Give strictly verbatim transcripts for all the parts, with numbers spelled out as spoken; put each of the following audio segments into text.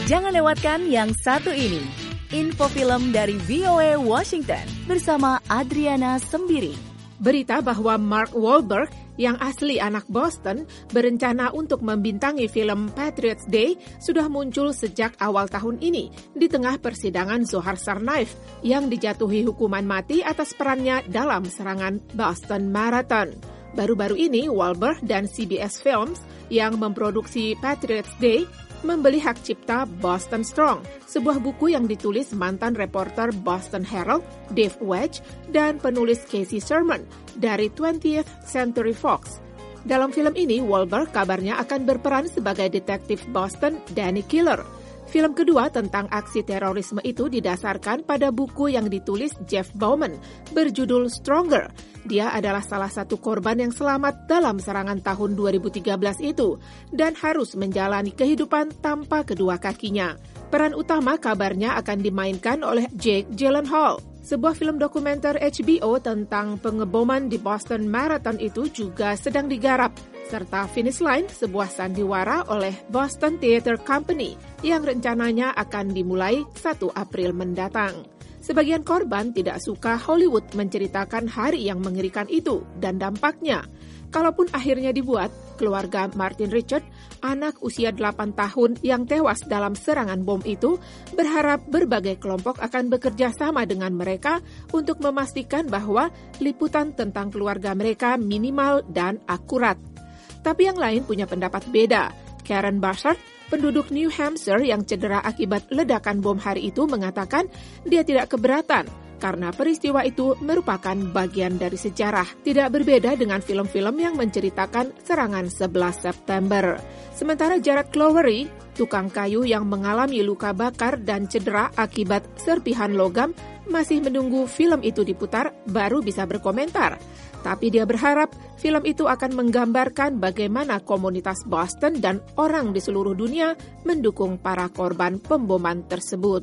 Jangan lewatkan yang satu ini. Info film dari V O A Washington bersama Adriana Sembiri. Berita bahwa Mark Wahlberg yang asli anak Boston berencana untuk membintangi film Patriots Day sudah muncul sejak awal tahun ini di tengah persidangan Zohar Tsarnaev yang dijatuhi hukuman mati atas perannya dalam serangan Boston Marathon. Baru-baru ini Wahlberg dan C B S Films yang memproduksi Patriots Day membeli hak cipta Boston Strong, sebuah buku yang ditulis mantan reporter Boston Herald, Dave Wedge, dan penulis Casey Sherman dari twentieth Century Fox. Dalam film ini, Wahlberg kabarnya akan berperan sebagai detektif Boston, Danny Killer. Film kedua tentang aksi terorisme itu didasarkan pada buku yang ditulis Jeff Bauman berjudul Stronger. Dia adalah salah satu korban yang selamat dalam serangan tahun dua ribu tiga belas itu dan harus menjalani kehidupan tanpa kedua kakinya. Peran utama kabarnya akan dimainkan oleh Jake Gyllenhaal. Sebuah film dokumenter H B O tentang pengeboman di Boston Marathon itu juga sedang digarap, serta Finish Line, sebuah sandiwara oleh Boston Theatre Company yang rencananya akan dimulai satu April mendatang. Sebagian korban tidak suka Hollywood menceritakan hari yang mengerikan itu dan dampaknya. Kalaupun akhirnya dibuat, keluarga Martin Richard, anak usia delapan tahun yang tewas dalam serangan bom itu, berharap berbagai kelompok akan bekerja sama dengan mereka untuk memastikan bahwa liputan tentang keluarga mereka minimal dan akurat. Tapi yang lain punya pendapat beda. Karen Bassard, penduduk New Hampshire yang cedera akibat ledakan bom hari itu, mengatakan dia tidak keberatan karena peristiwa itu merupakan bagian dari sejarah. Tidak berbeda dengan film-film yang menceritakan serangan sebelas September. Sementara Jared Clowery, tukang kayu yang mengalami luka bakar dan cedera akibat serpihan logam, masih menunggu film itu diputar baru bisa berkomentar. Tapi dia berharap film itu akan menggambarkan bagaimana komunitas Boston dan orang di seluruh dunia mendukung para korban pemboman tersebut.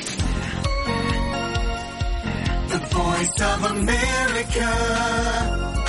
The Voice of America.